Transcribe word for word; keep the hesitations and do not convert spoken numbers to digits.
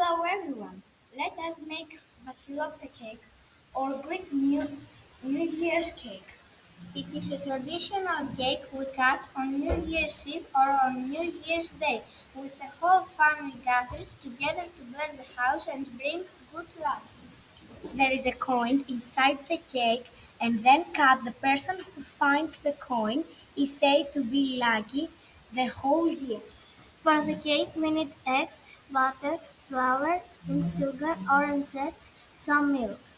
Hello everyone. Let us make basilopta cake or Greek New, New Year's cake. It is a traditional cake we cut on New Year's Eve or on New Year's Day, with the whole family gathered together to bless the house and bring good luck. There is a coin inside the cake, and then cut the person who finds the coin is said to be lucky the whole year. For the cake we need eggs, butter, flour, and sugar or insert some milk.